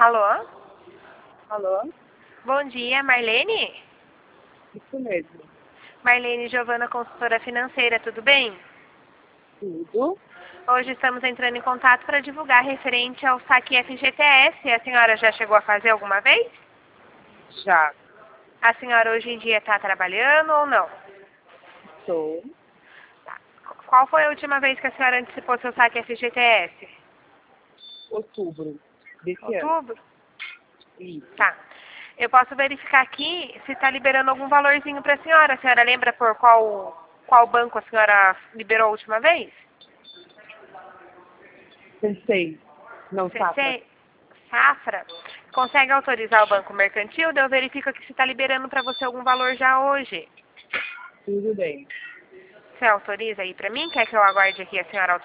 Alô? Alô? Bom dia, Marlene? Isso mesmo. Marlene Giovana, consultora financeira, tudo bem? Tudo? Hoje estamos entrando em contato para divulgar referente ao saque FGTS. A senhora já chegou a fazer alguma vez? Já. A senhora hoje em dia está trabalhando ou não? Estou. Qual foi a última vez que a senhora antecipou seu saque FGTS? Outubro desse ano. Outubro? Isso. Tá. Eu posso verificar aqui se está liberando algum valorzinho para a senhora. A senhora lembra por qual banco a senhora liberou a última vez? Pensei. Não, Safra. CC? Safra? Consegue autorizar o banco mercantil? Daí eu verifico aqui se está liberando para você algum valor já hoje. Tudo bem. Você autoriza aí para mim? Quer que eu aguarde aqui a senhora autorizar?